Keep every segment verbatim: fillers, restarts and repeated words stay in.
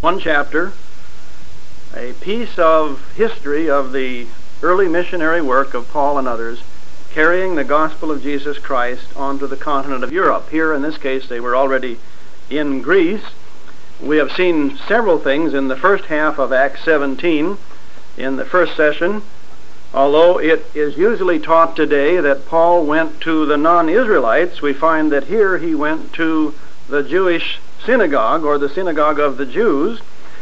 one chapter, a piece of history of the early missionary work of Paul and others carrying the gospel of Jesus Christ onto the continent of Europe. Here, in this case, they were already in Greece. We have seen several things in the first half of Acts seventeen in the first session, although it is usually taught today that Paul went to the non-Israelites. We find that here he went to the Jewish synagogue, or the synagogue of the Jews,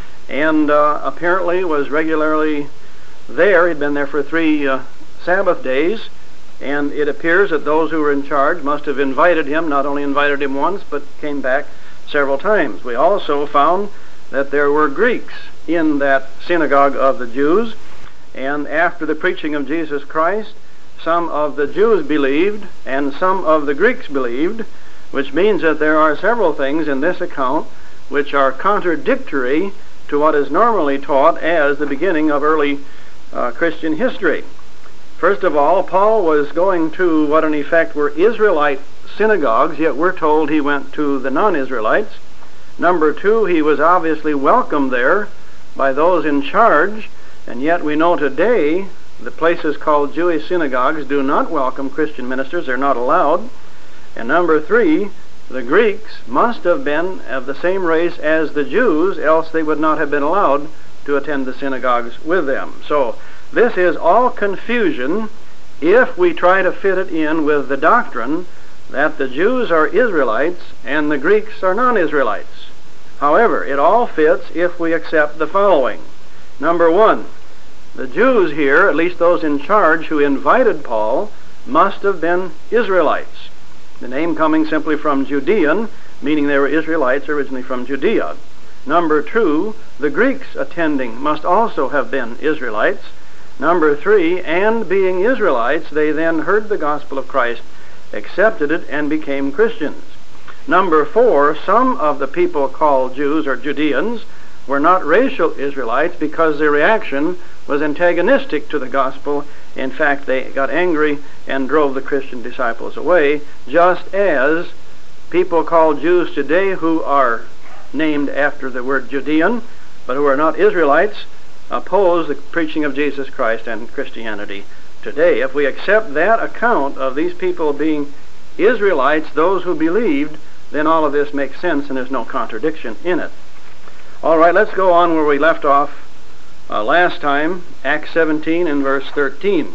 and uh, apparently was regularly there. He'd been there for three uh, Sabbath days, and it appears that those who were in charge must have invited him, not only invited him once, but came back several times. We also found that there were Greeks in that synagogue of the Jews, and after the preaching of Jesus Christ, some of the Jews believed and some of the Greeks believed, which means that there are several things in this account which are contradictory to what is normally taught as the beginning of early uh, Christian history. First of all, Paul was going to what in effect were Israelite synagogues, yet we're told he went to the non-Israelites. Number two, he was obviously welcomed there by those in charge, and yet we know today the places called Jewish synagogues do not welcome Christian ministers. They're not allowed. And number three, the Greeks must have been of the same race as the Jews, else they would not have been allowed to attend the synagogues with them. So this is all confusion if we try to fit it in with the doctrine that the Jews are Israelites and the Greeks are non-Israelites. However, it all fits if we accept the following. Number one, the Jews here, at least those in charge who invited Paul, must have been Israelites. The name coming simply from Judean, meaning they were Israelites originally from Judea. Number two, the Greeks attending must also have been Israelites. Number three, and being Israelites, they then heard the gospel of Christ, accepted it, and became Christians. Number four, some of the people called Jews or Judeans were not racial Israelites because their reaction was antagonistic to the gospel. In fact, they got angry and drove the Christian disciples away, just as people called Jews today who are named after the word Judean, but who are not Israelites, oppose the preaching of Jesus Christ and Christianity today. If we accept that account of these people being Israelites, those who believed, then all of this makes sense and there's no contradiction in it. All right, let's go on where we left off uh, last time, Acts seventeen and verse thirteen.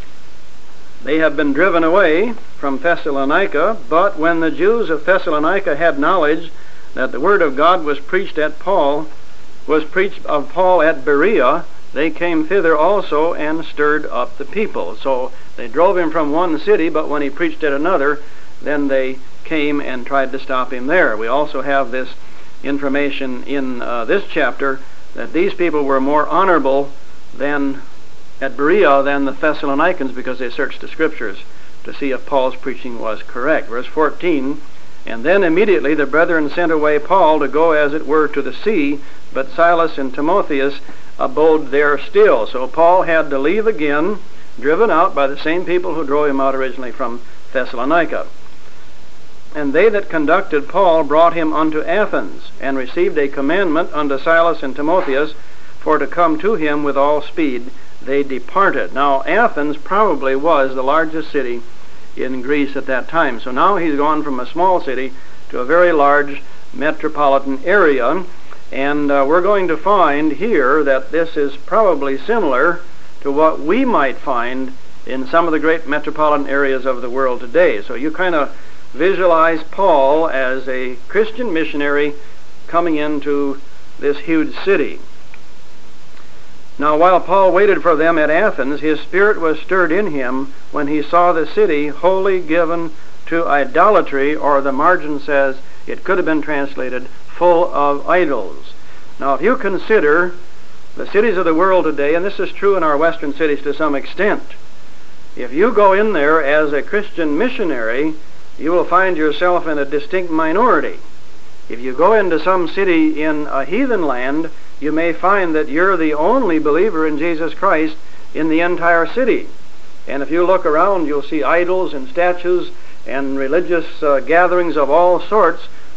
They have been driven away from Thessalonica, but when the Jews of Thessalonica had knowledge that the word of God was preached at Paul, was preached of Paul at Berea, they came thither also and stirred up the people. So they drove him from one city, but when he preached at another, then they came and tried to stop him there. We also have this information in uh, this chapter that these people were more honorable than at Berea than the Thessalonians, because they searched the scriptures to see if Paul's preaching was correct. Verse fourteen, and then immediately the brethren sent away Paul to go as it were to the sea, but Silas and Timotheus abode there still. So Paul had to leave again, driven out by the same people who drove him out originally from Thessalonica. And they that conducted Paul brought him unto Athens, and received a commandment unto Silas and Timotheus for to come to him with all speed. They departed. Now Athens probably was the largest city in Greece at that time. So now he's gone from a small city to a very large metropolitan area. And uh, we're going to find here that this is probably similar to what we might find in some of the great metropolitan areas of the world today. So you kind of visualize Paul as a Christian missionary coming into this huge city. Now, while Paul waited for them at Athens, his spirit was stirred in him when he saw the city wholly given to idolatry, or the margin says it could have been translated full of idols. Now, if you consider the cities of the world today, and this is true in our western cities to some extent, if you go in there as a Christian missionary, you will find yourself in a distinct minority. If you go into some city in a heathen land, you may find that you're the only believer in Jesus Christ in the entire city. And if you look around, you'll see idols and statues and religious uh, gatherings of all sorts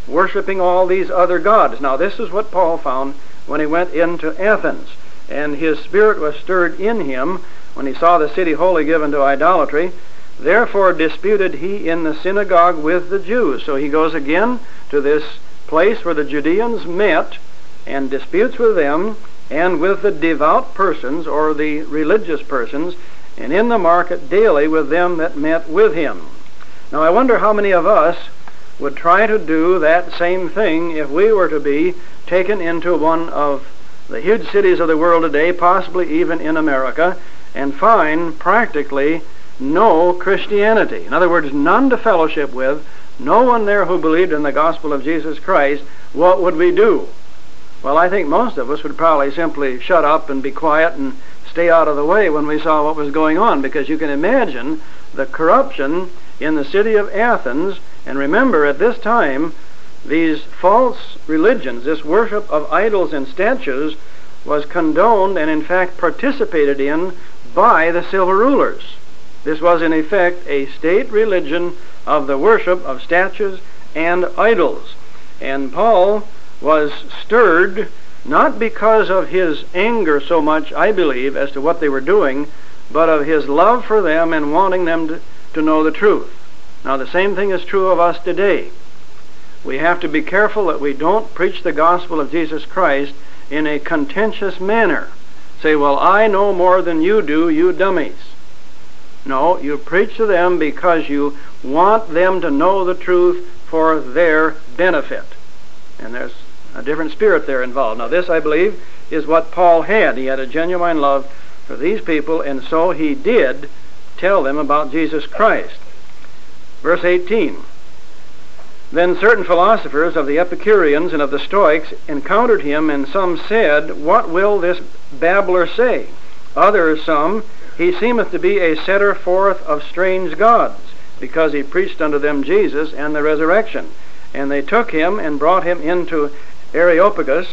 worshiping all these other gods. Now this is what Paul found when he went into Athens, and his spirit was stirred in him when he saw the city wholly given to idolatry. Therefore disputed he in the synagogue with the Jews. So he goes again to this place where the Judeans met and disputes with them and with the devout persons, or the religious persons, and in the market daily with them that met with him. Now I wonder how many of us would try to do that same thing if we were to be taken into one of the huge cities of the world today, possibly even in America, and find practically no Christianity. In other words, none to fellowship with, no one there who believed in the gospel of Jesus Christ. What would we do? Well, I think most of us would probably simply shut up and be quiet and stay out of the way when we saw what was going on, because you can imagine the corruption in the city of Athens. And remember, at this time, these false religions, this worship of idols and statues, was condoned and in fact participated in by the civil rulers. This was in effect a state religion of the worship of statues and idols. And Paul was stirred not because of his anger so much, I believe, as to what they were doing, but of his love for them and wanting them to, to know the truth. Now the same thing is true of us today. We have to be careful that we don't preach the gospel of Jesus Christ in a contentious manner. Say, well, I know more than you do, you dummies. No, you preach to them because you want them to know the truth for their benefit. And there's a different spirit there involved. Now this, I believe, is what Paul had. He had a genuine love for these people, and so he did tell them about Jesus Christ. Verse eighteen. Then certain philosophers of the Epicureans and of the Stoics encountered him, and some said, What will this babbler say? Others, some, He seemeth to be a setter forth of strange gods, because he preached unto them Jesus and the resurrection. And they took him and brought him into Areopagus,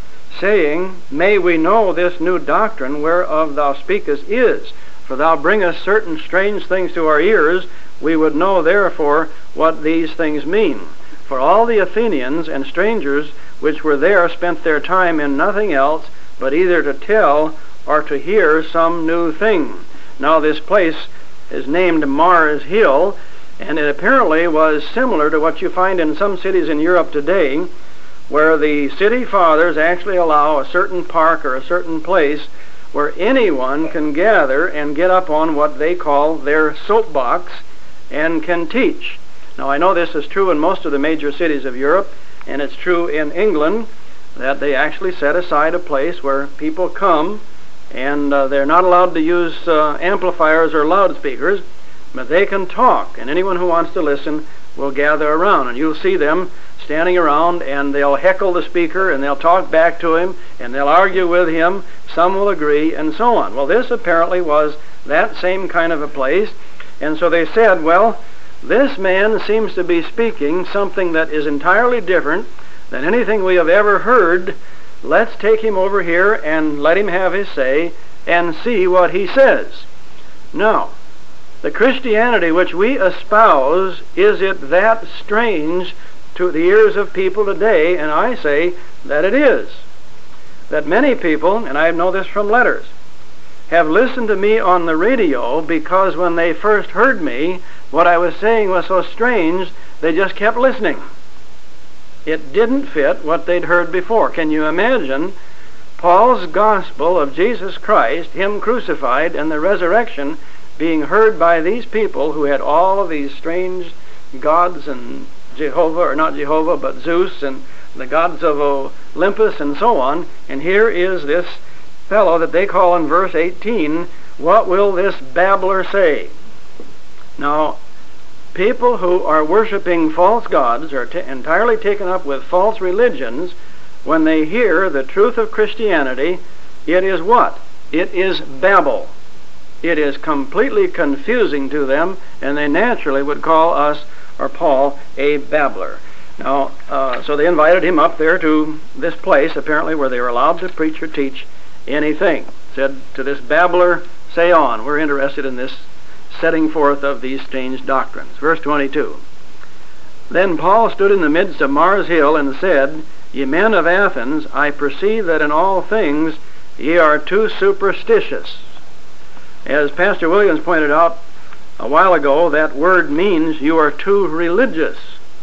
saying, May we know this new doctrine whereof thou speakest is, for thou bringest certain strange things to our ears. We would know therefore what these things mean. For all the Athenians and strangers which were there spent their time in nothing else but either to tell or to hear some new thing. Now this place is named Mars Hill, and it apparently was similar to what you find in some cities in Europe today, where the city fathers actually allow a certain park or a certain place where anyone can gather and get up on what they call their soapbox and can teach. Now I know this is true in most of the major cities of Europe, and it's true in England, that they actually set aside a place where people come, and uh, they're not allowed to use uh, amplifiers or loudspeakers, but they can talk, and anyone who wants to listen will gather around. And you'll see them standing around, and they'll heckle the speaker, and they'll talk back to him, and they'll argue with him. Some will agree, and so on. Well, this apparently was that same kind of a place. And so they said, well, this man seems to be speaking something that is entirely different than anything we have ever heard. Let's take him over here and let him have his say and see what he says. Now, the Christianity which we espouse, is it that strange to the ears of people today? And I say that it is. That many people, and I know this from letters, have listened to me on the radio because when they first heard me, what I was saying was so strange, they just kept listening. It didn't fit what they'd heard before. Can you imagine Paul's gospel of Jesus Christ, him crucified, and the resurrection being heard by these people who had all of these strange gods, and Jehovah, or not Jehovah, but Zeus, and the gods of Olympus, and so on. And here is this fellow that they call in verse eighteen, what will this babbler say? Now, people who are worshiping false gods, are t- entirely taken up with false religions, when they hear the truth of Christianity, it is what? It is babble. It is completely confusing to them, and they naturally would call us, or Paul, a babbler. Now, uh, so they invited him up there to this place, apparently, where they were allowed to preach or teach anything. Said to this babbler, say on. We're interested in this setting forth of these strange doctrines. Verse twenty-two. Then Paul stood in the midst of Mars Hill and said, Ye men of Athens, I perceive that in all things ye are too superstitious. As Pastor Williams pointed out a while ago, that word means you are too religious.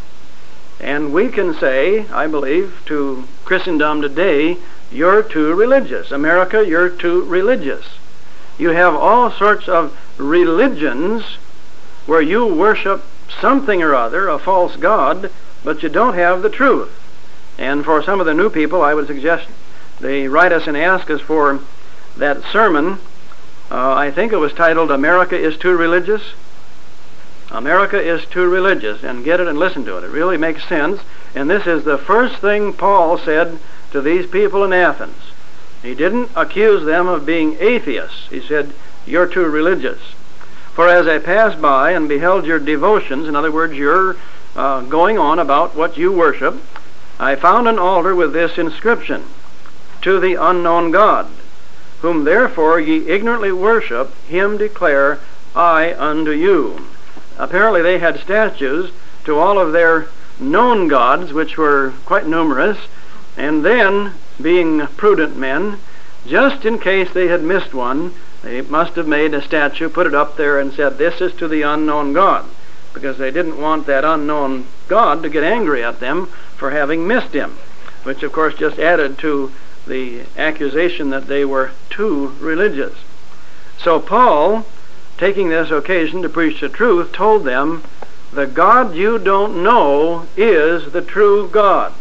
And we can say, I believe, to Christendom today, you're too religious. America, you're too religious. You have all sorts of religions where you worship something or other, a false god, but you don't have the truth. And for some of the new people, I would suggest they write us and ask us for that sermon. Uh, I think it was titled, America is Too Religious. America is Too Religious. And get it and listen to it. It really makes sense. And this is the first thing Paul said to these people in Athens. He didn't accuse them of being atheists. He said, you're too religious. For as I passed by and beheld your devotions, in other words, your uh, going on about what you worship, I found an altar with this inscription, To the unknown God, whom therefore ye ignorantly worship, him declare I unto you. Apparently they had statues to all of their known gods, which were quite numerous, and then, being prudent men, just in case they had missed one, they must have made a statue, put it up there, and said, this is to the unknown God, because they didn't want that unknown God to get angry at them for having missed him, which of course just added to the accusation that they were too religious. So Paul, taking this occasion to preach the truth, told them, the God you don't know is the true God.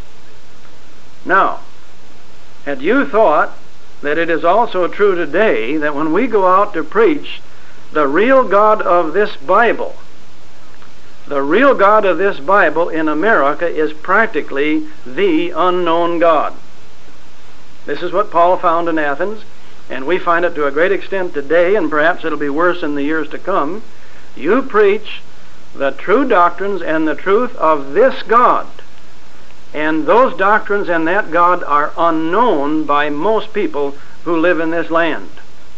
Now, had you thought that it is also true today that when we go out to preach the real God of this Bible, the real God of this Bible in America is practically the unknown God. This is what Paul found in Athens, and we find it to a great extent today, and perhaps it'll be worse in the years to come. You preach the true doctrines and the truth of this God, and those doctrines and that God are unknown by most people who live in this land.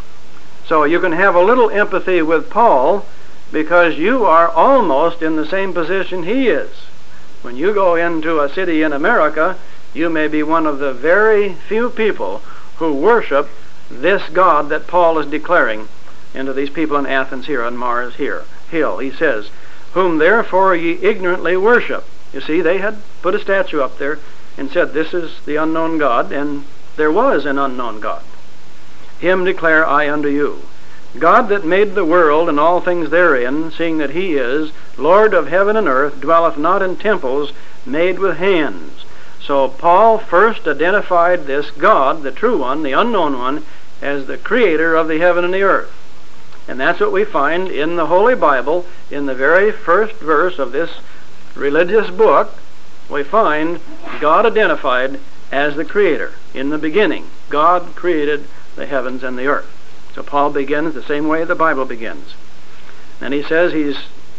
So you can have a little empathy with Paul, because you are almost in the same position he is. When you go into a city in America, you may be one of the very few people who worship this God that Paul is declaring into these people in Athens here on Mars here Hill. He says, whom therefore ye ignorantly worship. You see, they had put a statue up there and said, this is the unknown God, and there was an unknown God. Him declare I unto you. God that made the world and all things therein, seeing that he is Lord of heaven and earth, dwelleth not in temples made with hands. So Paul first identified this God, the true one, the unknown one, as the creator of the heaven and the earth. And that's what we find in the Holy Bible. In the very first verse of this religious book, we find God identified as the creator. In the beginning, God created the heavens and the earth. So Paul begins the same way the Bible begins. And he says he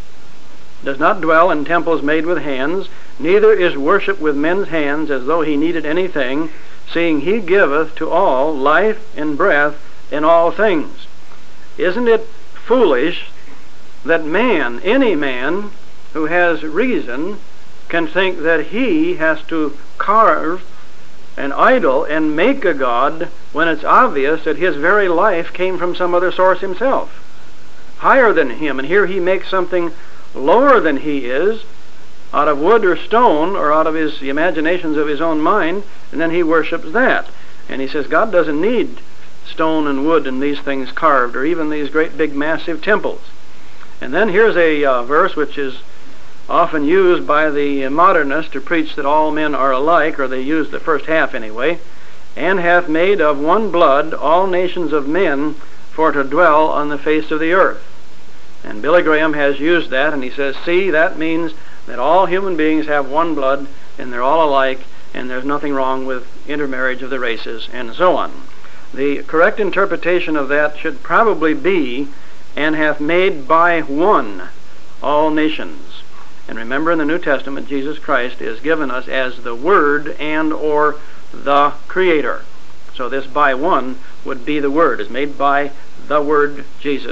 does not dwell in temples made with hands, neither is worship with men's hands as though he needed anything, seeing he giveth to all life and breath in all things. Isn't it foolish that man, any man who has reason, can think that he has to carve an idol and make a god when it's obvious that his very life came from some other source himself, higher than him, and here he makes something lower than he is out of wood or stone or out of his the imaginations of his own mind, and then he worships that. And he says God doesn't need stone and wood and these things carved, or even these great big massive temples. And then here's a uh, verse which is often used by the modernists to preach that all men are alike, or they use the first half anyway, and hath made of one blood all nations of men for to dwell on the face of the earth. And Billy Graham has used that, and he says, see, that means that all human beings have one blood, and they're all alike, and there's nothing wrong with intermarriage of the races, and so on. The correct interpretation of that should probably be, and hath made by one all nations. And remember, in the New Testament, Jesus Christ is given us as the Word and or the Creator. So this by one would be the Word, is made by the Word Jesus,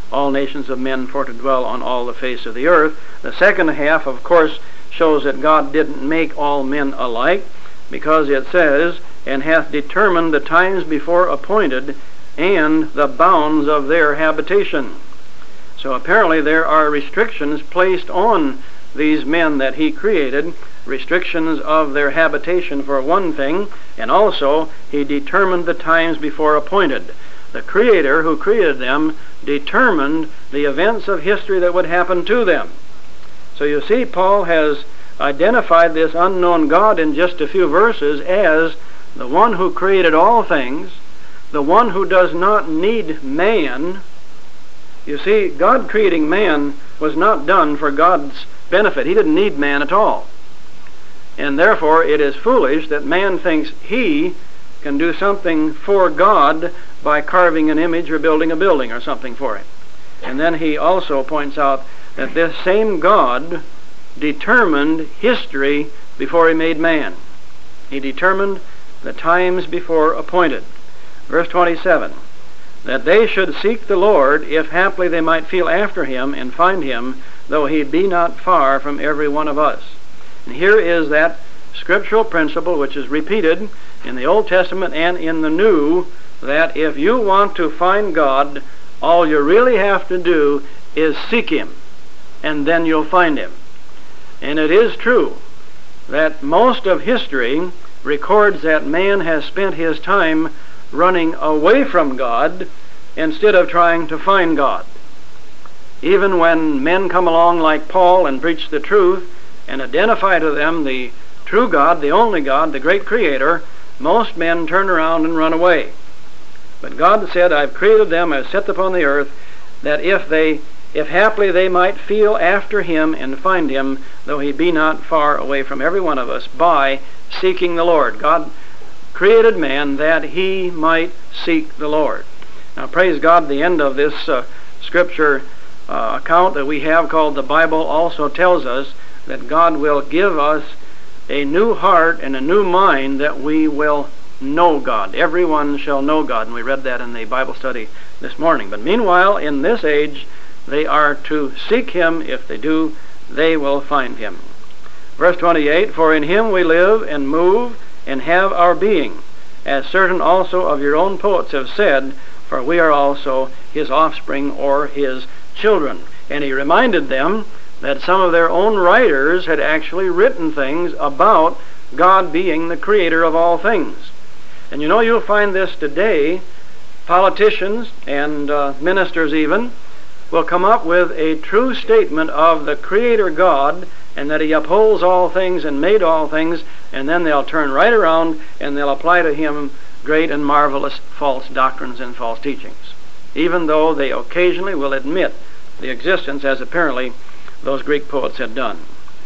all nations of men for to dwell on all the face of the earth. The second half, of course, shows that God didn't make all men alike, because it says, and hath determined the times before appointed, and the bounds of their habitation. So apparently there are restrictions placed on these men that he created, restrictions of their habitation for one thing, and also he determined the times before appointed. The Creator who created them determined the events of history that would happen to them. So you see, Paul has identified this unknown God in just a few verses as the one who created all things, the one who does not need man. You see, God creating man was not done for God's benefit. He didn't need man at all. And therefore it is foolish that man thinks he can do something for God by carving an image or building a building or something for him. And then he also points out that this same God determined history before he made man. He determined the times before appointed. Verse twenty-seven, that they should seek the Lord, if haply they might feel after him and find him, though he be not far from every one of us. And here is that scriptural principle which is repeated in the Old Testament and in the New, that if you want to find God, all you really have to do is seek him, and then you'll find him. And it is true that most of history records that man has spent his time running away from God instead of trying to find God. Even when men come along like Paul and preach the truth and identify to them the true God, the only God, the great Creator, most men turn around and run away. But God said, I've created them, I've set them upon the earth, that if they, if haply they might feel after him and find him, though he be not far away from every one of us, by seeking the Lord. God created man that he might seek the Lord. Now praise God, the end of this uh, scripture uh, account that we have called the Bible also tells us that God will give us a new heart and a new mind, that we will know God. Everyone shall know God. And we read that in the Bible study this morning. But meanwhile, in this age, they are to seek him. If they do, they will find him. Verse twenty-eight, for in him we live and move and have our being, as certain also of your own poets have said, for we are also his offspring, or his children. And he reminded them that some of their own writers had actually written things about God being the creator of all things. And you know, you'll find this today. Politicians and uh, ministers even will come up with a true statement of the Creator God, and that he upholds all things and made all things, and then they'll turn right around and they'll apply to him great and marvelous false doctrines and false teachings, even though they occasionally will admit the existence, as apparently those Greek poets had done.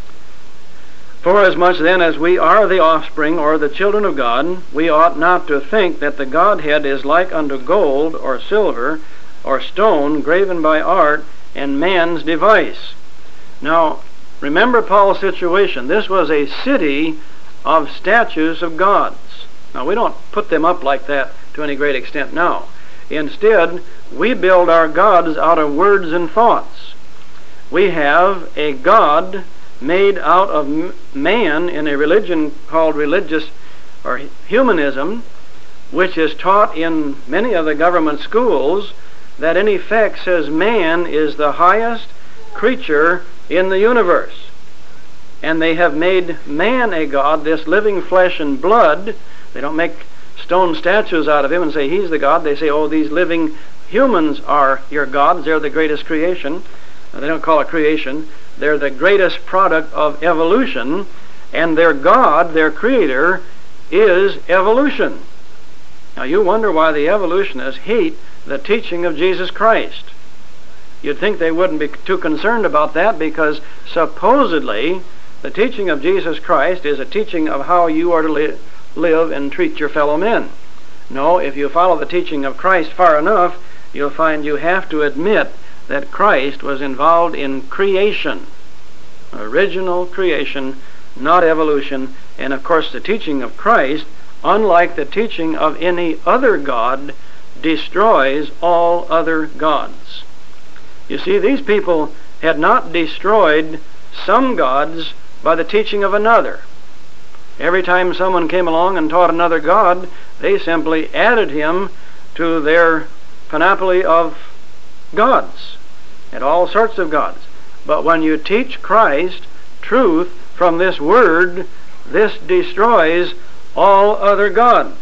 Forasmuch then as we are the offspring, or the children of God, we ought not to think that the Godhead is like unto gold or silver or stone graven by art and man's device. Now, remember Paul's situation. This was a city of statues of gods. Now, we don't put them up like that to any great extent now. Instead, we build our gods out of words and thoughts. We have a God made out of man in a religion called religious or humanism, which is taught in many of the government schools, that in effect says man is the highest creature in the universe. And they have made man a god, this living flesh and blood. They don't make stone statues out of him and say he's the God. They say, oh, these living humans are your gods. They're the greatest creation. They don't call it creation. They're the greatest product of evolution, and their God, their creator, is evolution. Now you wonder why the evolutionists hate the teaching of Jesus Christ. You'd think they wouldn't be too concerned about that, because supposedly the teaching of Jesus Christ is a teaching of how you are to li- live and treat your fellow men. No, if you follow the teaching of Christ far enough, you'll find you have to admit that Christ was involved in creation, original creation, not evolution. And of course the teaching of Christ, unlike the teaching of any other god, destroys all other gods. You see, these people had not destroyed some gods by the teaching of another. Every time someone came along and taught another god, they simply added him to their panoply of gods, and all sorts of gods. But when you teach Christ truth from this word, this destroys all other gods.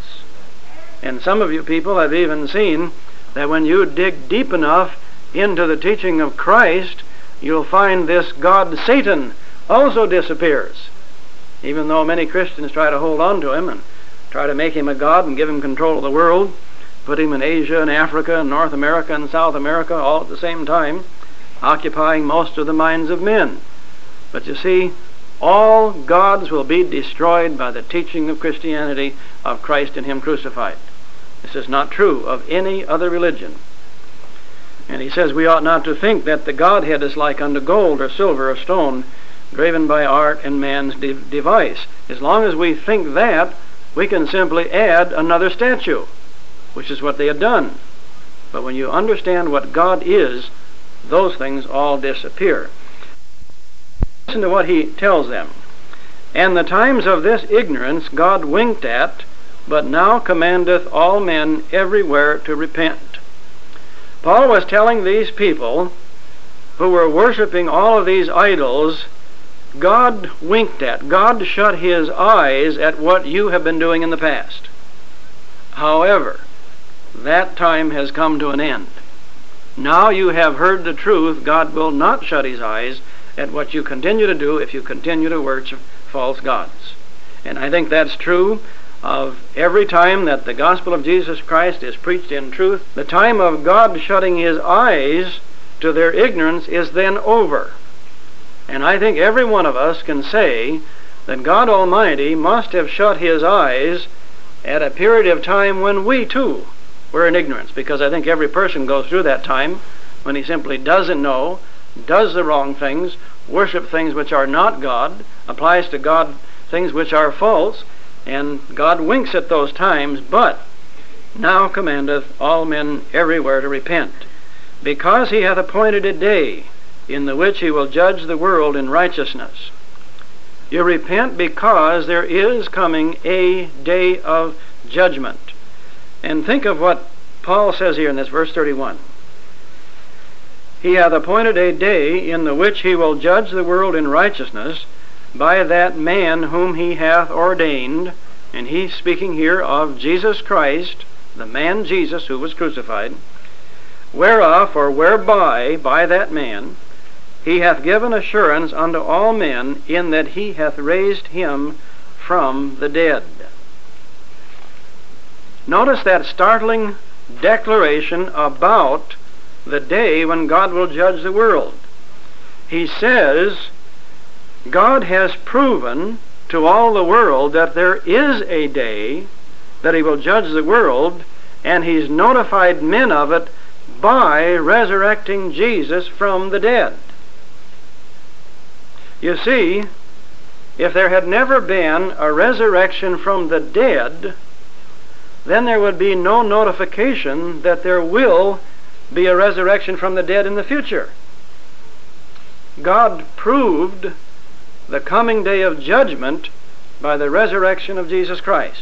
And some of you people have even seen that when you dig deep enough into the teaching of Christ, you'll find this god Satan also disappears. Even though many Christians try to hold on to him and try to make him a god and give him control of the world, put him in Asia and Africa and North America and South America all at the same time, occupying most of the minds of men. But you see, all gods will be destroyed by the teaching of Christianity, of Christ and him crucified. This is not true of any other religion. And he says we ought not to think that the Godhead is like unto gold or silver or stone, graven by art and man's de- device. As long as we think that, we can simply add another statue, which is what they had done. But when you understand what God is, those things all disappear. Listen to what he tells them. And the times of this ignorance God winked at, but now commandeth all men everywhere to repent. Paul was telling these people who were worshiping all of these idols, God winked at, God shut his eyes at what you have been doing in the past. However, that time has come to an end. Now you have heard the truth. God will not shut his eyes at what you continue to do if you continue to worship false gods. And I think that's true of every time that the gospel of Jesus Christ is preached in truth. The time of God shutting his eyes to their ignorance is then over. And I think every one of us can say that God Almighty must have shut his eyes at a period of time when we too were in ignorance, because I think every person goes through that time when he simply doesn't know, does the wrong things, worship things which are not God, applies to God things which are false, and God winks at those times, but now commandeth all men everywhere to repent, because he hath appointed a day in the which he will judge the world in righteousness. You repent because there is coming a day of judgment. And think of what Paul says here in this verse thirty-one. He hath appointed a day in the which he will judge the world in righteousness by that man whom he hath ordained. And he's speaking here of Jesus Christ, the man Jesus who was crucified, whereof or whereby by that man he hath given assurance unto all men, in that he hath raised him from the dead. Notice that startling declaration about the day when God will judge the world. He says, God has proven to all the world that there is a day that he will judge the world, and he's notified men of it by resurrecting Jesus from the dead. You see, if there had never been a resurrection from the dead, then there would be no notification that there will be a resurrection from the dead in the future. God proved the coming day of judgment by the resurrection of Jesus Christ.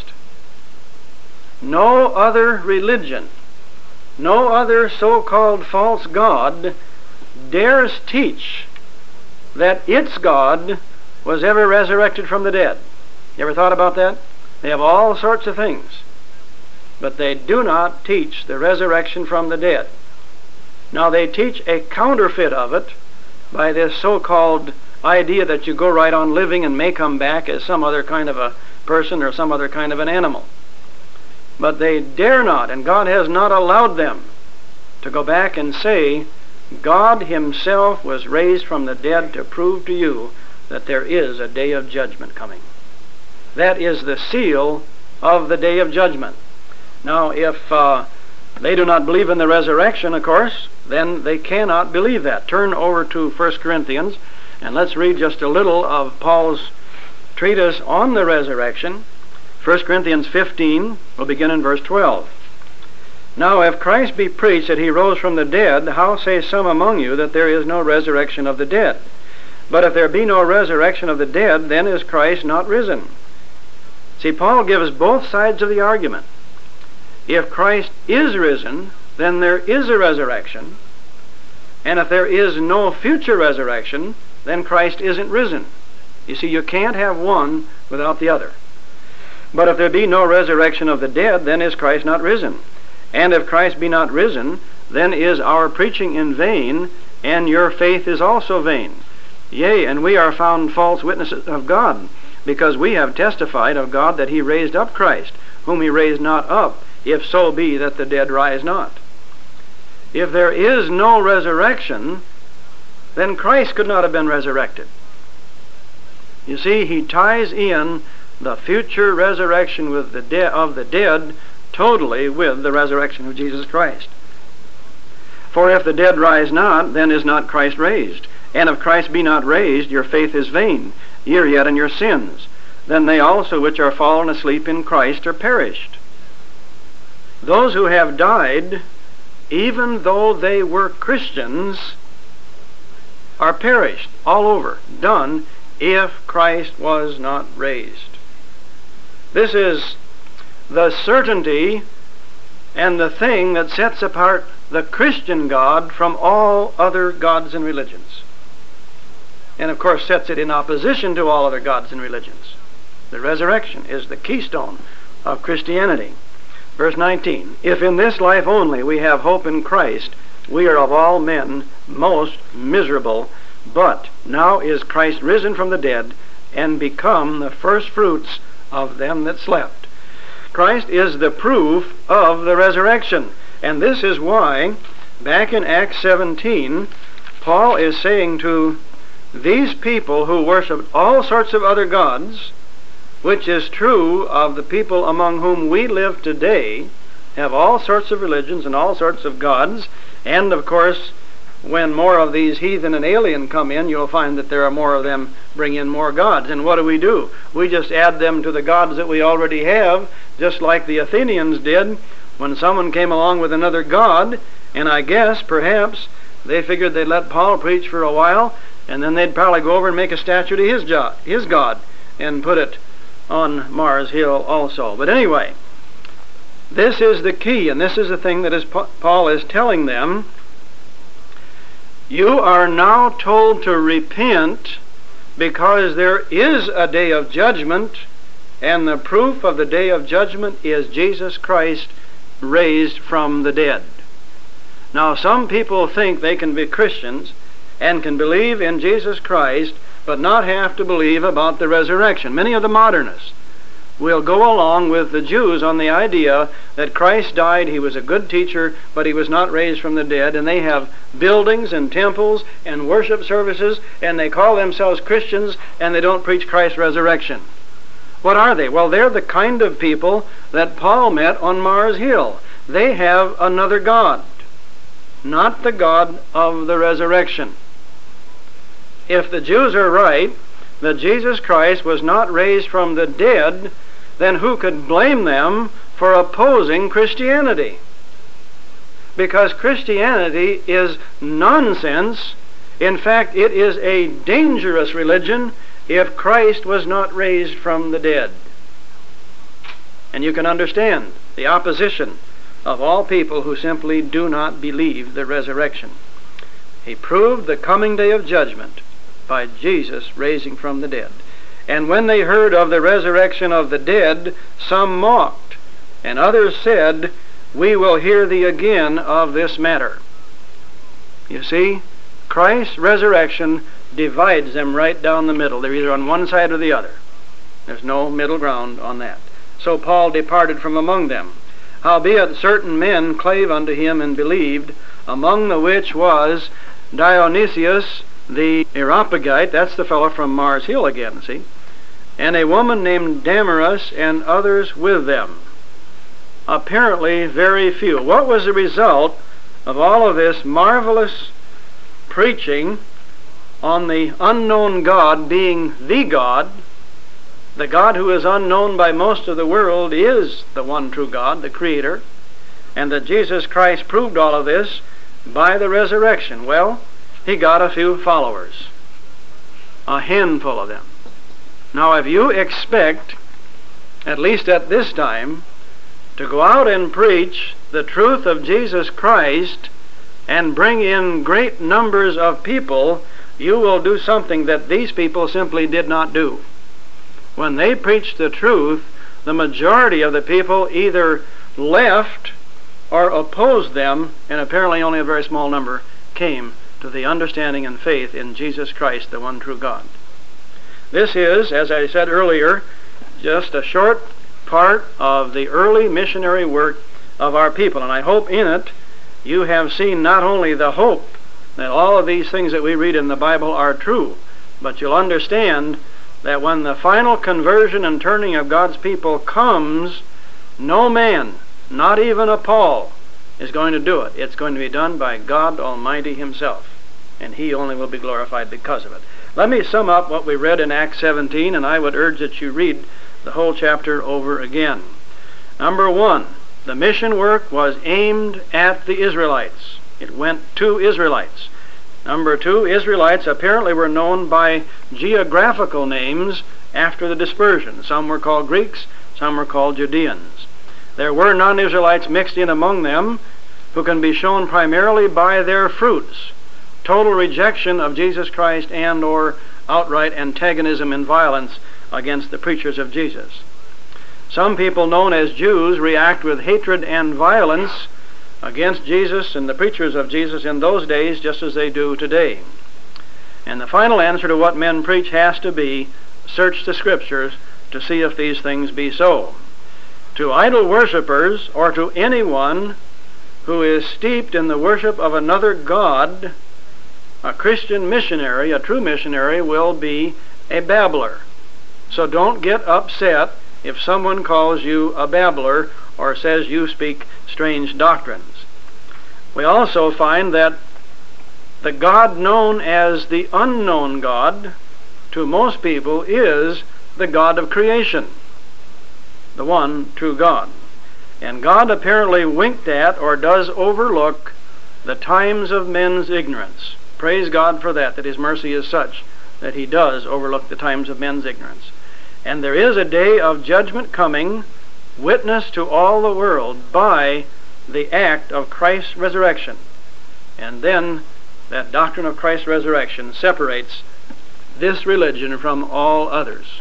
No other religion, no other so-called false god dares teach that its God was ever resurrected from the dead. You ever thought about that? They have all sorts of things, but they do not teach the resurrection from the dead. Now they teach a counterfeit of it by this so-called idea that you go right on living and may come back as some other kind of a person or some other kind of an animal. But they dare not, and God has not allowed them to go back and say, God himself was raised from the dead to prove to you that there is a day of judgment coming. That is the seal of the day of judgment. Now, if uh, they do not believe in the resurrection, of course, then they cannot believe that. Turn over to First Corinthians, and let's read just a little of Paul's treatise on the resurrection. First Corinthians fifteen, we'll begin in verse twelve. Now if Christ be preached that he rose from the dead, how say some among you that there is no resurrection of the dead? But if there be no resurrection of the dead, then is Christ not risen? See, Paul gives both sides of the argument. If Christ is risen, then there is a resurrection. And if there is no future resurrection, then Christ isn't risen. You see, you can't have one without the other. But if there be no resurrection of the dead, then is Christ not risen? And if Christ be not risen, then is our preaching in vain, and your faith is also vain. Yea, and we are found false witnesses of God, because we have testified of God that he raised up Christ, whom he raised not up, if so be that the dead rise not. If there is no resurrection, then Christ could not have been resurrected. You see, he ties in the future resurrection with the de- of the dead totally with the resurrection of Jesus Christ. For if the dead rise not, then is not Christ raised. And if Christ be not raised, your faith is vain, ye are yet in your sins. Then they also which are fallen asleep in Christ are perished. Those who have died, even though they were Christians, are perished, all over, done, if Christ was not raised. This is the certainty and the thing that sets apart the Christian God from all other gods and religions. And of course sets it in opposition to all other gods and religions. The resurrection is the keystone of Christianity. Verse nineteen, if in this life only we have hope in Christ, we are of all men most miserable, but now is Christ risen from the dead and become the first fruits of them that slept. Christ is the proof of the resurrection. And this is why, back in Acts seventeen, Paul is saying to these people who worshiped all sorts of other gods, which is true of the people among whom we live today, have all sorts of religions and all sorts of gods, and of course, when more of these heathen and alien come in, you'll find that there are more of them bring in more gods. And what do we do? We just add them to the gods that we already have, just like the Athenians did when someone came along with another god, and I guess, perhaps, they figured they'd let Paul preach for a while, and then they'd probably go over and make a statue to his, jo- his god and put it on Mars Hill also. But anyway, this is the key, and this is the thing that is, Paul is telling them. You are now told to repent because there is a day of judgment, and the proof of the day of judgment is Jesus Christ raised from the dead. Now, some people think they can be Christians and can believe in Jesus Christ but not have to believe about the resurrection. Many of the modernists will go along with the Jews on the idea that Christ died, he was a good teacher, but he was not raised from the dead, and they have buildings and temples and worship services, and they call themselves Christians, and they don't preach Christ's resurrection. What are they? Well, they're the kind of people that Paul met on Mars Hill. They have another God, not the God of the resurrection. If the Jews are right that Jesus Christ was not raised from the dead, then who could blame them for opposing Christianity? Because Christianity is nonsense. In fact, it is a dangerous religion if Christ was not raised from the dead. And you can understand the opposition of all people who simply do not believe the resurrection. He proved the coming day of judgment by Jesus raising from the dead. And when they heard of the resurrection of the dead, some mocked, and others said, we will hear thee again of this matter. You see, Christ's resurrection divides them right down the middle. They're either on one side or the other. There's no middle ground on that. So Paul departed from among them. Howbeit certain men clave unto him and believed, among the which was Dionysius the Areopagite, that's the fellow from Mars Hill again, see, and a woman named Damaris, and others with them. Apparently very few. What was the result of all of this marvelous preaching on the unknown God being the God? The God who is unknown by most of the world is the one true God, the Creator. and that Jesus Christ proved all of this by the resurrection. Well, he got a few followers, a handful of them. Now, if you expect, at least at this time, to go out and preach the truth of Jesus Christ and bring in great numbers of people, you will do something that these people simply did not do. When they preached the truth, the majority of the people either left or opposed them, and apparently only a very small number came to the understanding and faith in Jesus Christ, the one true God. This is, as I said earlier, just a short part of the early missionary work of our people, and I hope in it you have seen not only the hope that all of these things that we read in the Bible are true, but you'll understand that when the final conversion and turning of God's people comes, no man, not even a Paul, is going to do it. It's going to be done by God Almighty himself, and he only will be glorified because of it. Let me sum up what we read in Acts seventeen, and I would urge that you read the whole chapter over again. Number one, the mission work was aimed at the Israelites. It went to Israelites. Number two, Israelites apparently were known by geographical names after the dispersion. Some were called Greeks, some were called Judeans. There were non-Israelites mixed in among them who can be shown primarily by their fruits: total rejection of Jesus Christ and or outright antagonism and violence against the preachers of Jesus. Some people known as Jews react with hatred and violence against Jesus and the preachers of Jesus in those days just as they do today. And the final answer to what men preach has to be, search the Scriptures to see if these things be so. To idol worshippers, or to anyone who is steeped in the worship of another god, a Christian missionary, a true missionary, will be a babbler. So don't get upset if someone calls you a babbler or says you speak strange doctrines. We also find that the God known as the unknown God to most people is the God of creation, the one true God. And God apparently winked at or does overlook the times of men's ignorance. Praise God for that, that his mercy is such that he does overlook the times of men's ignorance. And there is a day of judgment coming, witnessed to all the world by the act of Christ's resurrection. And then that doctrine of Christ's resurrection separates this religion from all others.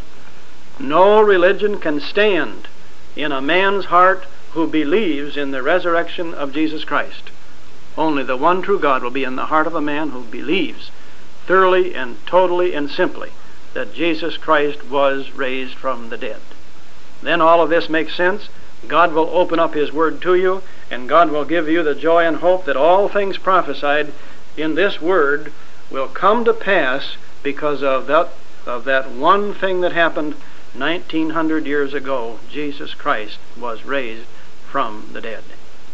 No religion can stand in a man's heart who believes in the resurrection of Jesus Christ. Only the one true God will be in the heart of a man who believes thoroughly and totally and simply that Jesus Christ was raised from the dead. Then all of this makes sense. God will open up his word to you, and God will give you the joy and hope that all things prophesied in this word will come to pass because of that, of that one thing that happened nineteen hundred years ago. Jesus Christ was raised from the dead.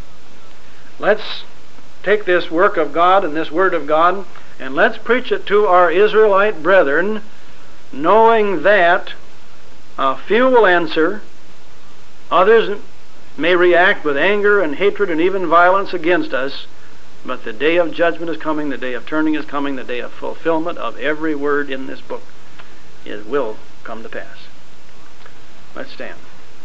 Let's take this work of God and this word of God, and let's preach it to our Israelite brethren, knowing that a few will answer, others may react with anger and hatred and even violence against us, but the day of judgment is coming, the day of turning is coming, the day of fulfillment of every word in this book. It will come to pass. Let's stand.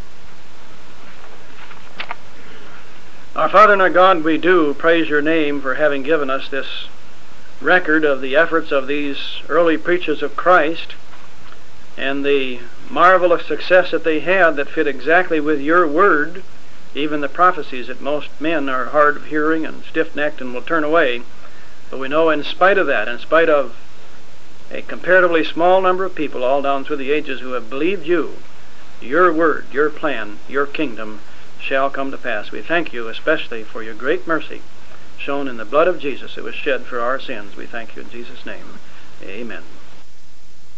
Our Father and our God, we do praise your name for having given us this record of the efforts of these early preachers of Christ and the marvelous success that they had that fit exactly with your word, even the prophecies that most men are hard of hearing and stiff-necked and will turn away. But we know in spite of that, in spite of a comparatively small number of people all down through the ages who have believed you, your word, your plan, your kingdom shall come to pass. We thank you especially for your great mercy shown in the blood of Jesus that was shed for our sins. We thank you in Jesus' name. Amen.